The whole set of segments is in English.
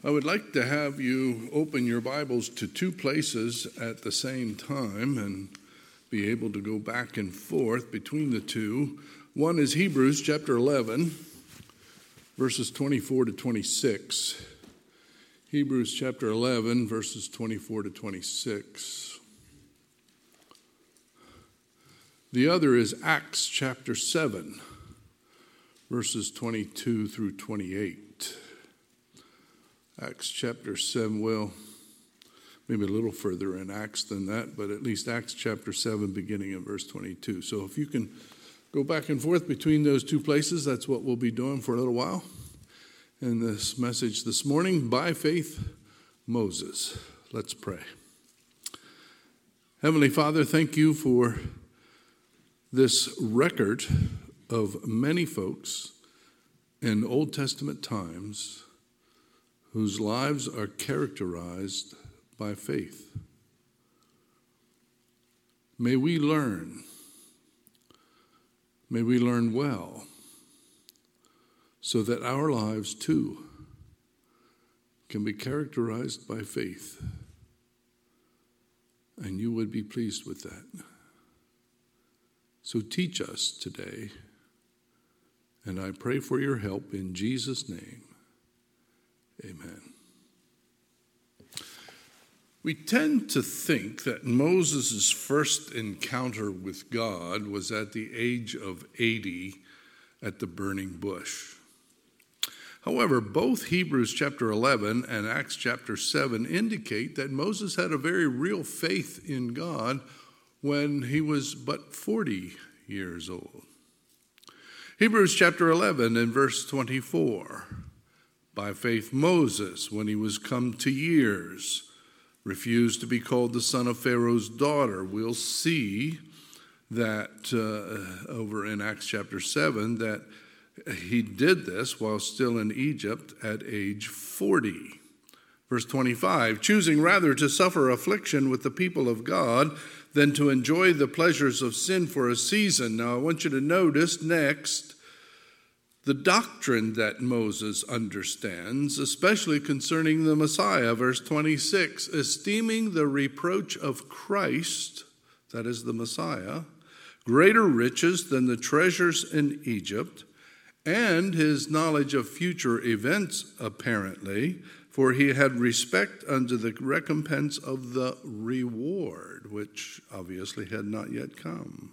I would like to have you open your Bibles to two places at the same time and be able to go back and forth between the two. One is Hebrews chapter 11, verses 24 to 26. Hebrews chapter 11, verses 24 to 26. The other is Acts chapter 7, verses 22 through 28. Acts chapter 7, well, maybe a little further in Acts than that, but at least Acts chapter 7, beginning in verse 22. So if you can go back and forth between those two places, that's what we'll be doing for a little while. In this message this morning, by faith, Moses. Let's pray. Heavenly Father, thank you for this record of many folks in Old Testament times whose lives are characterized by faith. May we learn well, so that our lives too can be characterized by faith, and you would be pleased with that. So teach us today, and I pray for your help in Jesus' name. Amen. We tend to think that Moses' first encounter with God was at the age of 80 at the burning bush. However, both Hebrews chapter 11 and Acts chapter 7 indicate that Moses had a very real faith in God when he was but 40 years old. Hebrews chapter 11 and verse 24. By faith, Moses, when he was come to years, refused to be called the son of Pharaoh's daughter. We'll see that over in Acts chapter 7 that he did this while still in Egypt at age 40. Verse 25, choosing rather to suffer affliction with the people of God than to enjoy the pleasures of sin for a season. Now I want you to notice next the doctrine that Moses understands, especially concerning the Messiah. Verse 26, esteeming the reproach of Christ, that is the Messiah, greater riches than the treasures in Egypt, and his knowledge of future events, apparently, for he had respect unto the recompense of the reward, which obviously had not yet come,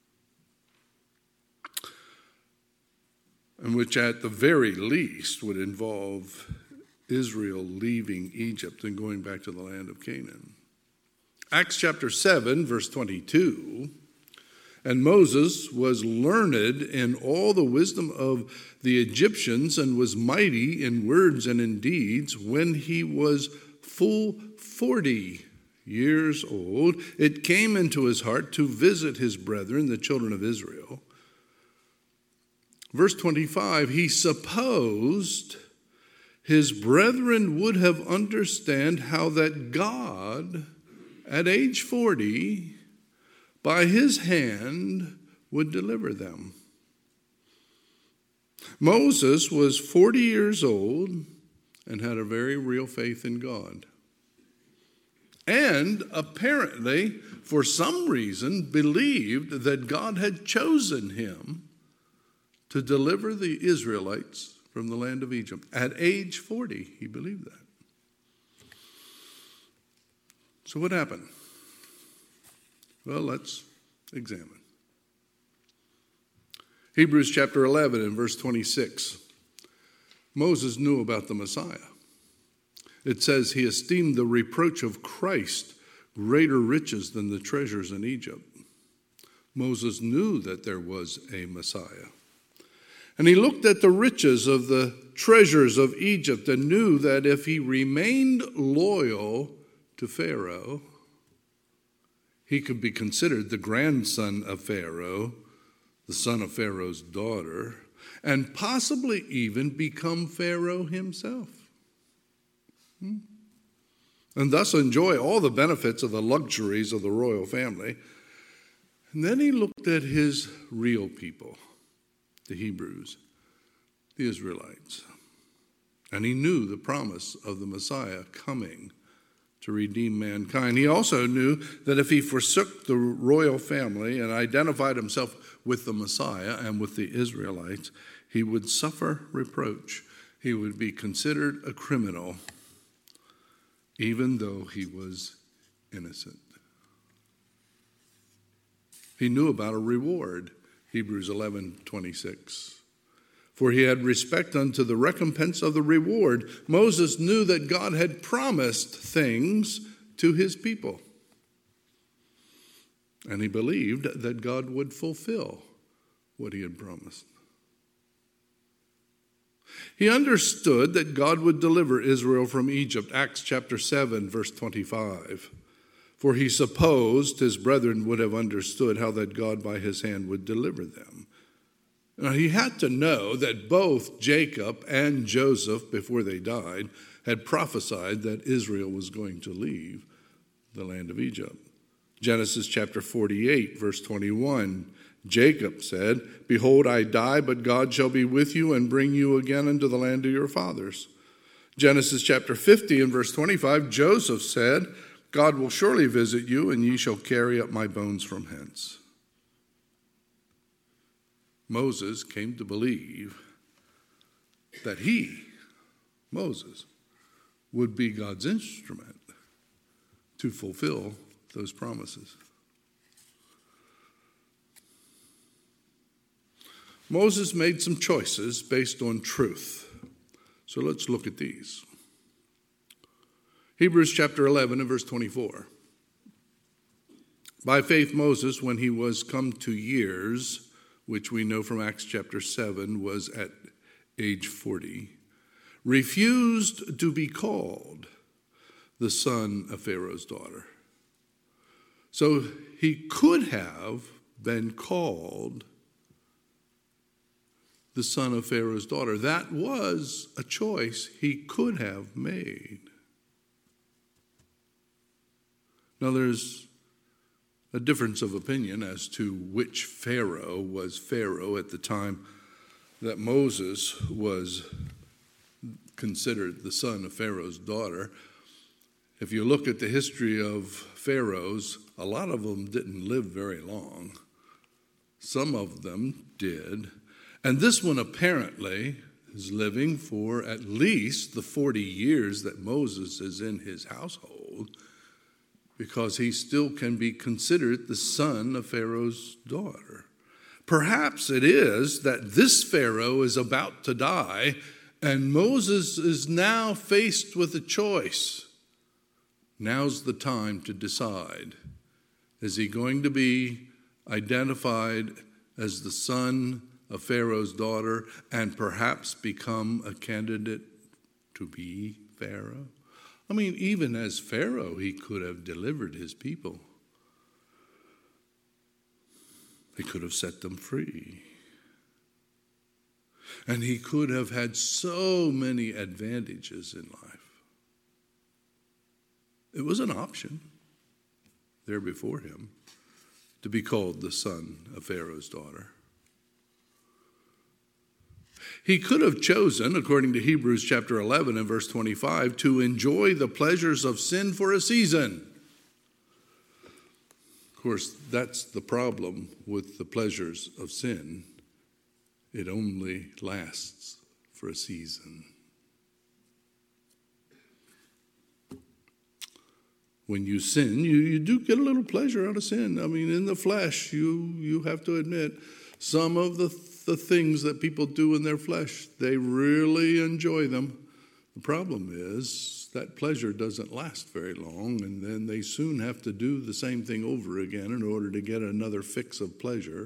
and which at the very least would involve Israel leaving Egypt and going back to the land of Canaan. Acts chapter 7, verse 22, and Moses was learned in all the wisdom of the Egyptians and was mighty in words and in deeds. When he was full 40 years old, it came into his heart to visit his brethren, the children of Israel. Verse 25, he supposed his brethren would have understand how that God, at age 40, by his hand would deliver them. Moses was 40 years old and had a very real faith in God. And apparently, for some reason, believed that God had chosen him to deliver the Israelites from the land of Egypt. At age 40, he believed that. So what happened? Well, let's examine. Hebrews chapter 11 and verse 26. Moses knew about the Messiah. It says he esteemed the reproach of Christ greater riches than the treasures in Egypt. Moses knew that there was a Messiah. And he looked at the riches of the treasures of Egypt and knew that if he remained loyal to Pharaoh, he could be considered the grandson of Pharaoh, the son of Pharaoh's daughter, and possibly even become Pharaoh himself. And thus enjoy all the benefits of the luxuries of the royal family. And then he looked at his real people, the Hebrews, the Israelites. And he knew the promise of the Messiah coming to redeem mankind. He also knew that if he forsook the royal family and identified himself with the Messiah and with the Israelites, he would suffer reproach. He would be considered a criminal, even though he was innocent. He knew about a reward, Hebrews 11:26. For he had respect unto the recompense of the reward. Moses knew that God had promised things to his people. And he believed that God would fulfill what he had promised. He understood that God would deliver Israel from Egypt, Acts chapter 7, verse 25. For he supposed his brethren would have understood how that God by his hand would deliver them. Now, he had to know that both Jacob and Joseph, before they died, had prophesied that Israel was going to leave the land of Egypt. Genesis chapter 48, verse 21, Jacob said, Behold, I die, but God shall be with you and bring you again into the land of your fathers. Genesis chapter 50 and verse 25, Joseph said, God will surely visit you, and ye shall carry up my bones from hence. Moses came to believe that he, Moses, would be God's instrument to fulfill those promises. Moses made some choices based on truth. So let's look at these. Hebrews chapter 11 and verse 24. By faith Moses, when he was come to years, which we know from Acts chapter 7 was at age 40, refused to be called the son of Pharaoh's daughter. So he could have been called the son of Pharaoh's daughter. That was a choice he could have made. Now there's a difference of opinion as to which Pharaoh was Pharaoh at the time that Moses was considered the son of Pharaoh's daughter. If you look at the history of pharaohs, a lot of them didn't live very long. Some of them did. And this one apparently is living for at least the 40 years that Moses is in his household, because he still can be considered the son of Pharaoh's daughter. Perhaps it is that this Pharaoh is about to die, and Moses is now faced with a choice. Now's the time to decide. Is he going to be identified as the son of Pharaoh's daughter and perhaps become a candidate to be Pharaoh? I mean, even as Pharaoh, he could have delivered his people. He could have set them free. And he could have had so many advantages in life. It was an option there before him to be called the son of Pharaoh's daughter. He could have chosen, according to Hebrews chapter 11 and verse 25, to enjoy the pleasures of sin for a season. Of course, that's the problem with the pleasures of sin. It only lasts for a season. When you sin, you do get a little pleasure out of sin. I mean, in the flesh, you have to admit, some of the things that people do in their flesh, they really enjoy them. The problem is that pleasure doesn't last very long, and then they soon have to do the same thing over again in order to get another fix of pleasure.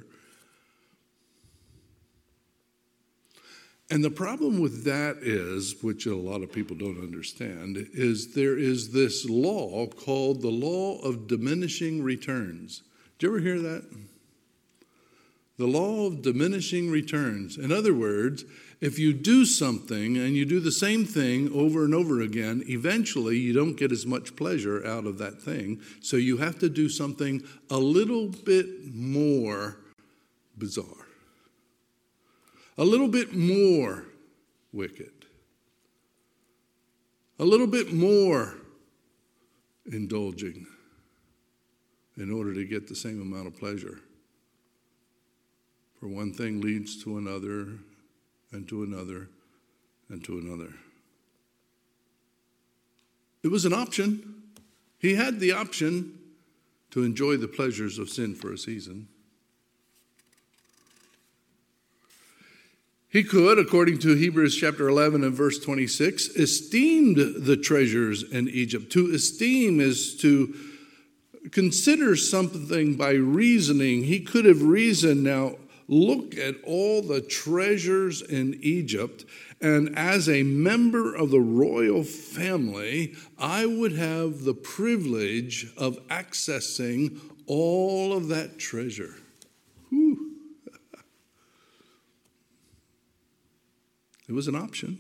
And the problem with that is, which a lot of people don't understand, is there is this law called the law of diminishing returns. Did you ever hear that? The law of diminishing returns. In other words, if you do something and you do the same thing over and over again, eventually you don't get as much pleasure out of that thing. So you have to do something a little bit more bizarre, a little bit more wicked. a little bit more indulging in order to get the same amount of pleasure. For one thing leads to another, and to another, and to another. It was an option. He had the option to enjoy the pleasures of sin for a season. He could, according to Hebrews chapter 11 and verse 26, esteemed the treasures in Egypt. To esteem is to consider something by reasoning. He could have reasoned, now look at all the treasures in Egypt, and as a member of the royal family, I would have the privilege of accessing all of that treasure. Whew. It was an option.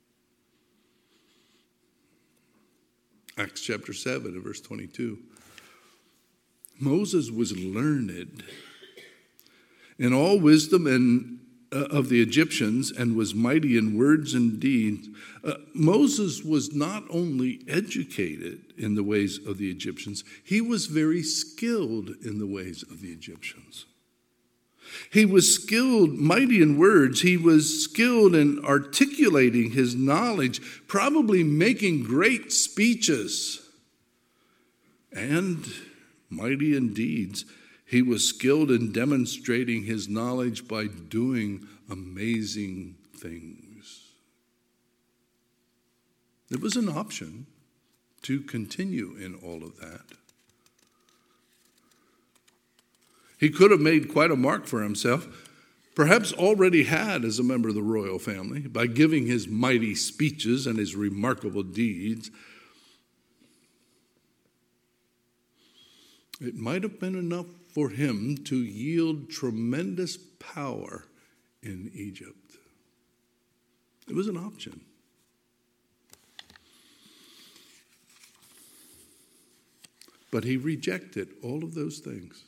Acts chapter 7 and verse 22. Moses was learned in all wisdom and of the Egyptians, and was mighty in words and deeds. Moses was not only educated in the ways of the Egyptians, he was very skilled in the ways of the Egyptians. He was skilled, mighty in words. He was skilled in articulating his knowledge, probably making great speeches, and mighty in deeds. He was skilled in demonstrating his knowledge by doing amazing things. There was an option to continue in all of that. He could have made quite a mark for himself, perhaps already had as a member of the royal family, by giving his mighty speeches and his remarkable deeds. It might have been enough for him to yield tremendous power in Egypt. It was an option. But he rejected all of those things.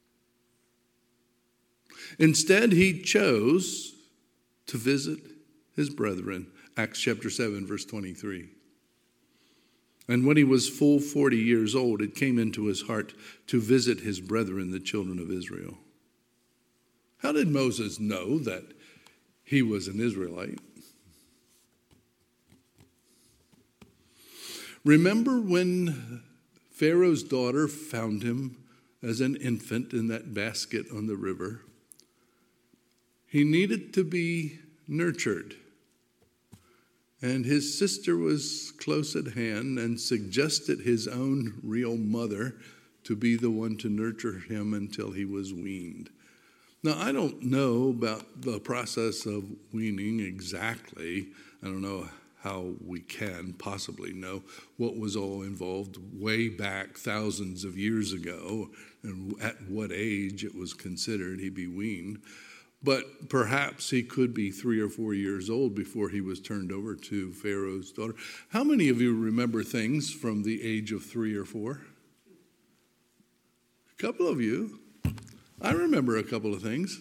Instead, he chose to visit his brethren. Acts chapter 7, verse 23. And when he was full 40 years old, it came into his heart to visit his brethren, the children of Israel. How did Moses know that he was an Israelite? Remember when Pharaoh's daughter found him as an infant in that basket on the river? He needed to be nurtured. And his sister was close at hand and suggested his own real mother to be the one to nurture him until he was weaned. Now, I don't know about the process of weaning exactly. I don't know how we can possibly know what was all involved way back thousands of years ago and at what age it was considered he'd be weaned. But perhaps he could be 3 or 4 years old before he was turned over to Pharaoh's daughter. How many of you remember things from the age of 3 or 4? A couple of you. I remember a couple of things.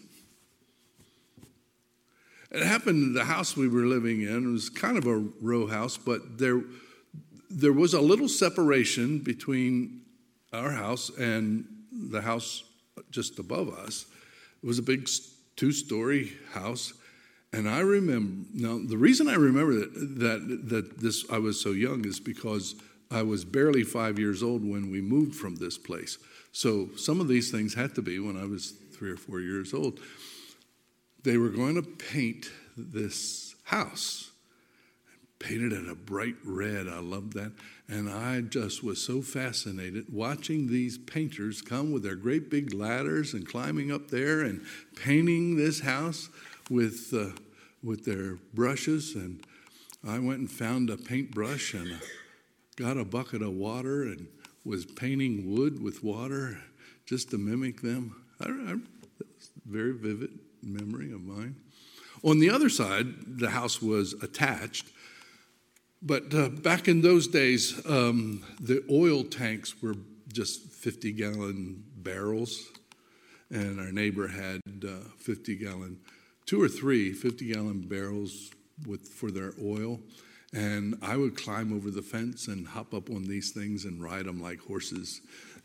It happened in the house we were living in. It was kind of a row house, but there was a little separation between our house and the house just above us. It was a big 2-story house, and I remember. Now, the reason I remember that I was so young is because I was barely 5 years old when we moved from this place. So some of these things had to be when I was 3 or 4 years old. They were going to paint this house, painted it a bright red. I loved that, and I just was so fascinated watching these painters come with their great big ladders and climbing up there and painting this house with their brushes. And I went and found a paintbrush and got a bucket of water and was painting wood with water just to mimic them. That was a very vivid memory of mine. On the other side, the house was attached. But back in those days, the oil tanks were just 50-gallon barrels, and our neighbor had 50-gallon, 2 or 3 50-gallon barrels for their oil. And I would climb over the fence and hop up on these things and ride them like horses.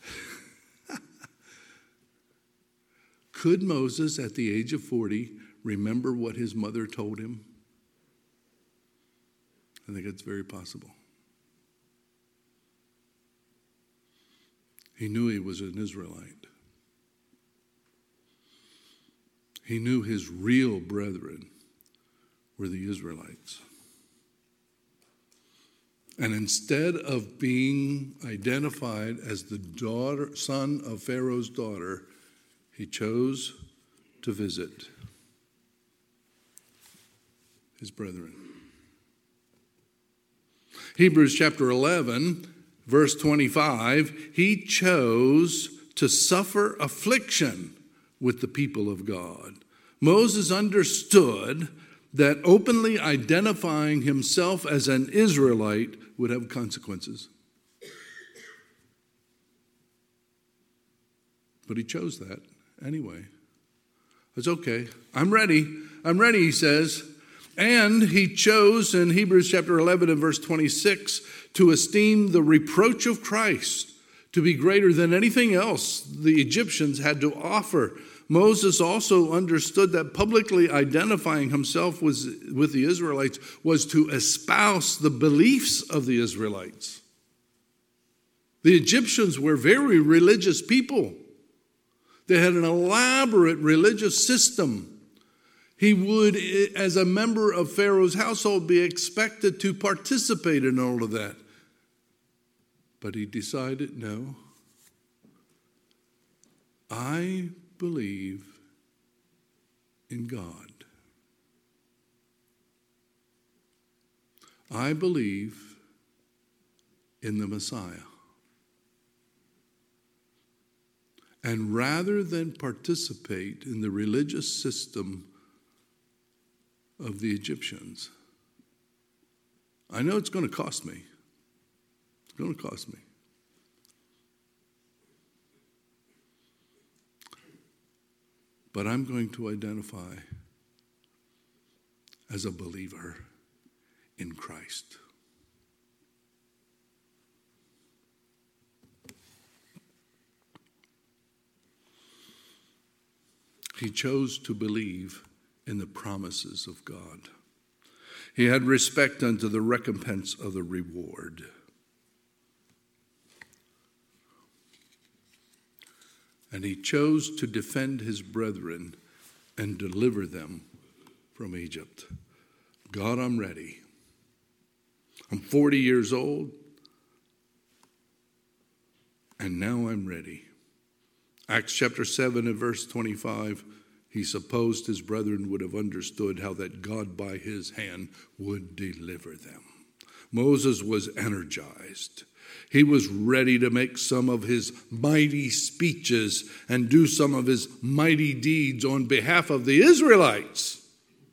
Could Moses, at the age of 40, remember what his mother told him? I think it's very possible. He knew he was an Israelite. He knew his real brethren were the Israelites. And instead of being identified as the son of Pharaoh's daughter, he chose to visit his brethren. Hebrews chapter 11, verse 25, he chose to suffer affliction with the people of God. Moses understood that openly identifying himself as an Israelite would have consequences. But he chose that anyway. It's okay. I'm ready, he says. And he chose in Hebrews chapter 11 and verse 26 to esteem the reproach of Christ to be greater than anything else the Egyptians had to offer. Moses also understood that publicly identifying himself with the Israelites was to espouse the beliefs of the Israelites. The Egyptians were very religious people. They had an elaborate religious system. He would, as a member of Pharaoh's household, be expected to participate in all of that. But he decided, no, I believe in God. I believe in the Messiah. And rather than participate in the religious system of the Egyptians, I know it's going to cost me. It's going to cost me. But I'm going to identify as a believer in Christ. He chose to believe in the promises of God. He had respect unto the recompense of the reward. And he chose to defend his brethren and deliver them from Egypt. God, I'm ready. I'm 40 years old, and now I'm ready. Acts chapter 7 and verse 25, he supposed his brethren would have understood how that God by his hand would deliver them. Moses was energized. He was ready to make some of his mighty speeches and do some of his mighty deeds on behalf of the Israelites.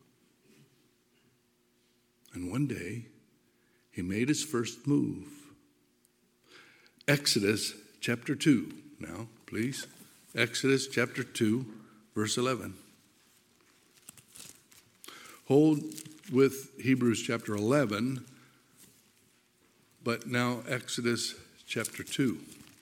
And one day, he made his first move. Exodus chapter 2. Now, please. Exodus chapter 2, verse 11. Hold with Hebrews chapter 11, but now Exodus chapter 2.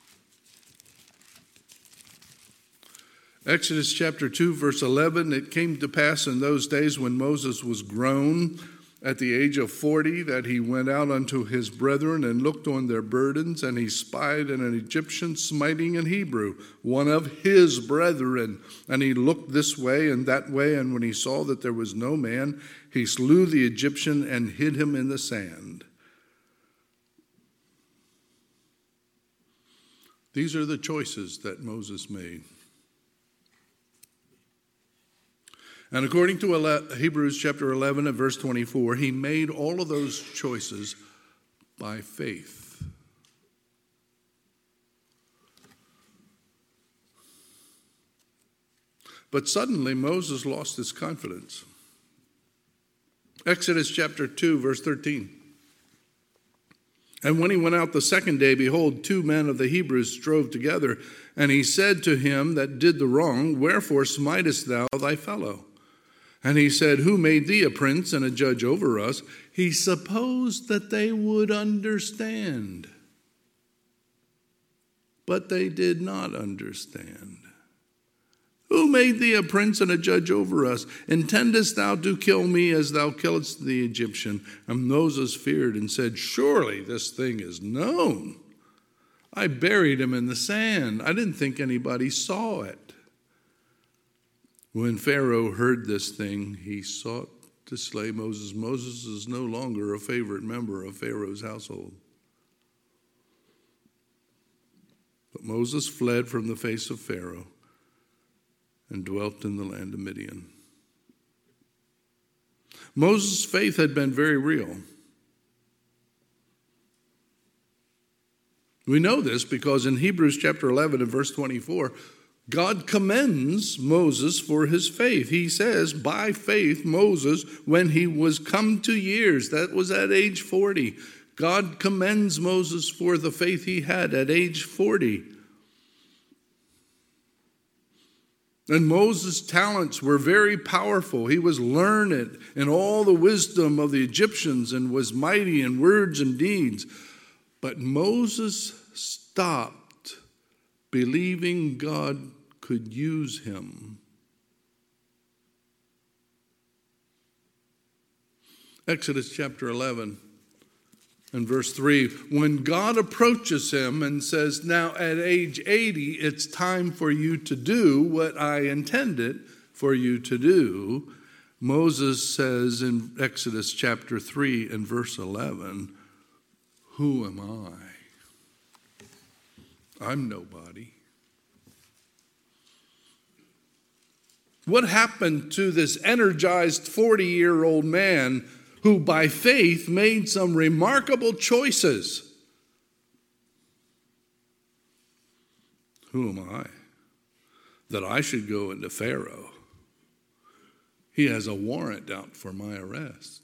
Exodus chapter 2, verse 11, it came to pass in those days when Moses was grown, at the age of 40, that he went out unto his brethren and looked on their burdens, and he spied an Egyptian smiting an Hebrew, one of his brethren. And he looked this way and that way, and when he saw that there was no man, he slew the Egyptian and hid him in the sand. These are the choices that Moses made. And according to Hebrews chapter 11 and verse 24, he made all of those choices by faith. But suddenly Moses lost his confidence. Exodus chapter 2, verse 13. And when he went out the second day, behold, 2 men of the Hebrews strove together. And he said to him that did the wrong, wherefore smitest thou thy fellow? And he said, who made thee a prince and a judge over us? He supposed that they would understand. But they did not understand. Who made thee a prince and a judge over us? Intendest thou to kill me as thou killest the Egyptian? And Moses feared and said, surely this thing is known. I buried him in the sand. I didn't think anybody saw it. When Pharaoh heard this thing, he sought to slay Moses. Moses is no longer a favorite member of Pharaoh's household. But Moses fled from the face of Pharaoh and dwelt in the land of Midian. Moses' faith had been very real. We know this because in Hebrews chapter 11 and verse 24, God commends Moses for his faith. He says, by faith, Moses, when he was come to years, that was at age 40, God commends Moses for the faith he had at age 40. And Moses' talents were very powerful. He was learned in all the wisdom of the Egyptians and was mighty in words and deeds. But Moses stopped believing God could use him. Exodus chapter 11 and verse 3, when God approaches him and says, now at age 80, it's time for you to do what I intended for you to do, Moses says in Exodus chapter 3 and verse 11, who am I? I'm nobody. What happened to this energized 40-year-old man who by faith made some remarkable choices? Who am I that I should go into Pharaoh? He has a warrant out for my arrest.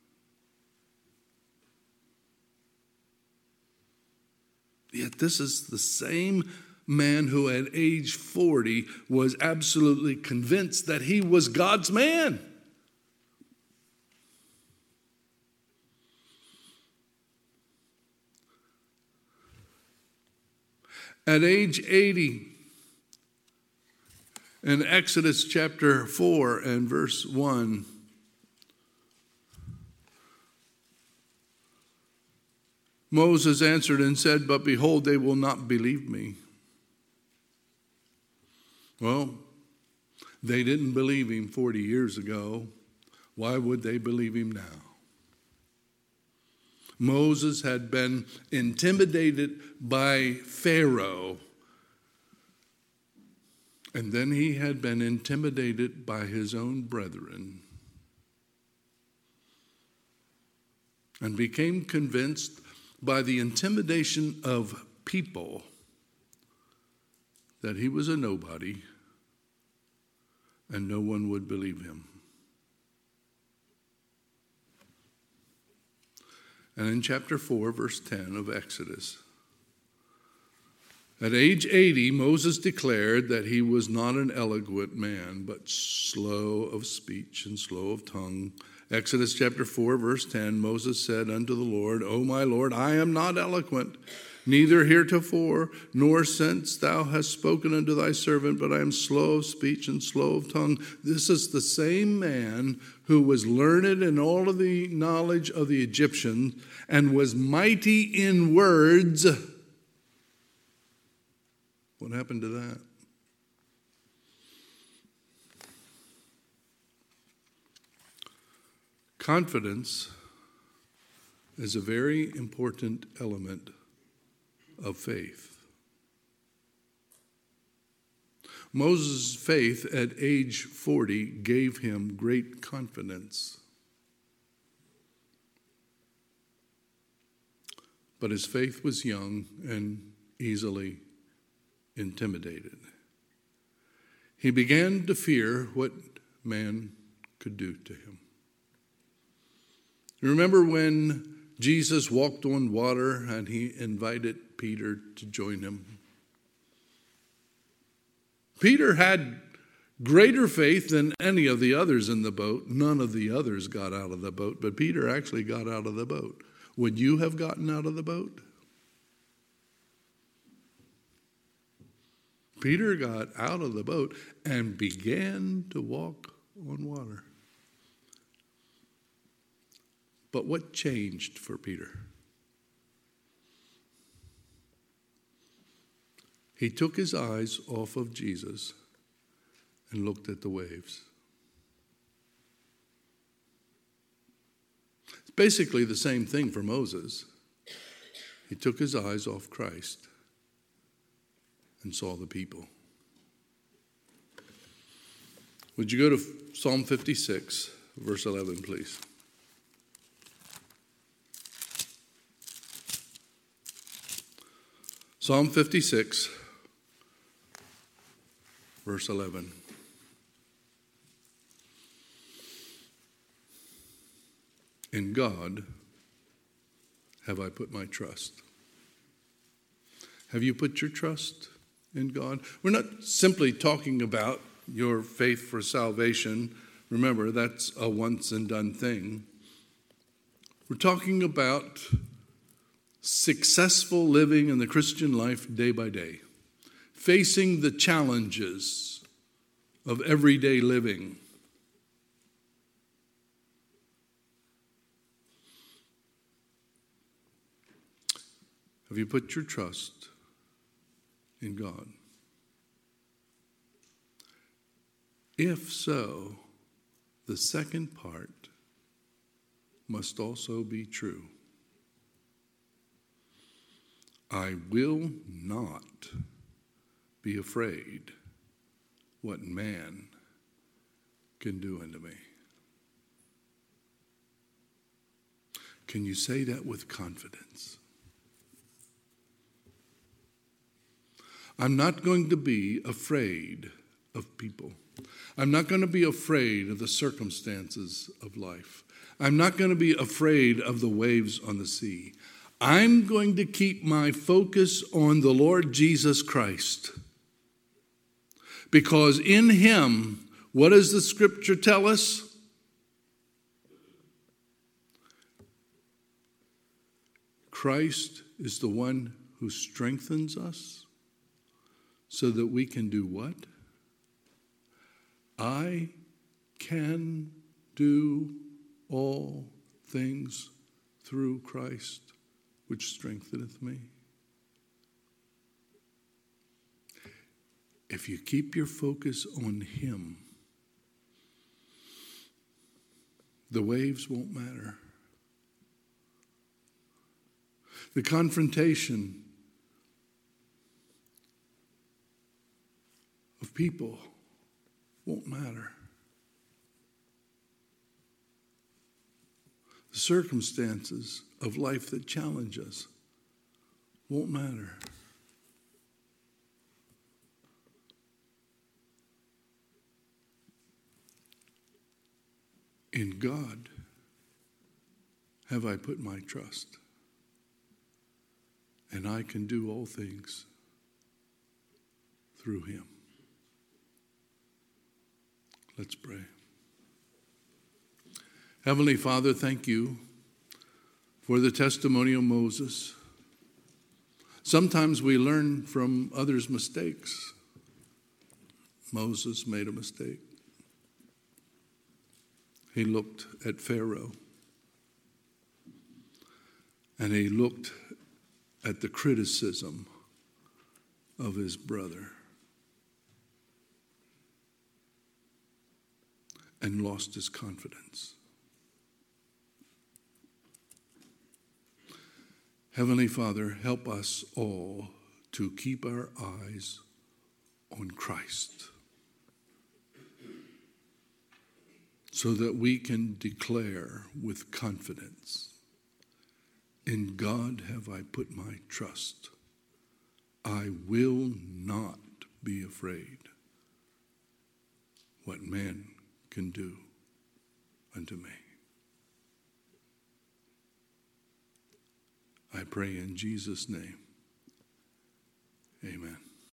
Yet this is the same man who at age 40 was absolutely convinced that he was God's man. At age 80, in Exodus chapter 4 and verse 1, Moses answered and said, but behold, they will not believe me. Well, they didn't believe him 40 years ago. Why would they believe him now? Moses had been intimidated by Pharaoh, and then he had been intimidated by his own brethren, and became convinced by the intimidation of people that he was a nobody and no one would believe him. And in chapter 4, verse 10 of Exodus, at age 80, Moses declared that he was not an eloquent man, but slow of speech and slow of tongue. Exodus chapter 4, verse 10, Moses said unto the Lord, O my Lord, I am not eloquent, neither heretofore, nor since thou hast spoken unto thy servant, but I am slow of speech and slow of tongue. This is the same man who was learned in all of the knowledge of the Egyptians and was mighty in words. What happened to that? Confidence is a very important element of faith. Moses' faith at age 40 gave him great confidence. But his faith was young and easily intimidated. He began to fear what man could do to him. You remember when Jesus walked on water and he invited Peter to join him? Peter had Greater faith than any of the others in the boat. None of the others got out of the boat, but Peter actually got out of the boat. Would you have gotten out of the boat? Peter got out of the boat and began to walk on water. But what changed for Peter? He took his eyes off of Jesus and looked at the waves. It's basically the same thing for Moses. He took his eyes off Christ and saw the people. Would you go to Psalm 56, verse 11, please? Psalm 56, verse 11. In God have I put my trust. Have you put your trust in God? We're not simply talking about your faith for salvation. Remember, that's a once and done thing. We're talking about successful living in the Christian life day by day, facing the challenges of everyday living. Have you put your trust in God? If so, the second part must also be true. I will not be afraid what man can do unto me. Can you say that with confidence? I'm not going to be afraid of people. I'm not going to be afraid of the circumstances of life. I'm not going to be afraid of the waves on the sea. I'm going to keep my focus on the Lord Jesus Christ. Because in him, what does the scripture tell us? Christ is the one who strengthens us so that we can do what? I can do all things through Christ, which strengtheneth me. If you keep your focus on him, the waves won't matter. The confrontation of people won't matter. The circumstances of life that challenge us won't matter. In God have I put my trust, and I can do all things through him. Let's pray. Heavenly Father, thank you for the testimony of Moses. Sometimes we learn from others' mistakes. Moses made a mistake. He looked at Pharaoh, and he looked at the criticism of his brother, and lost his confidence. Heavenly Father, help us all to keep our eyes on Christ so that we can declare with confidence, in God have I put my trust. I will not be afraid what man can do unto me. I pray in Jesus' name. Amen.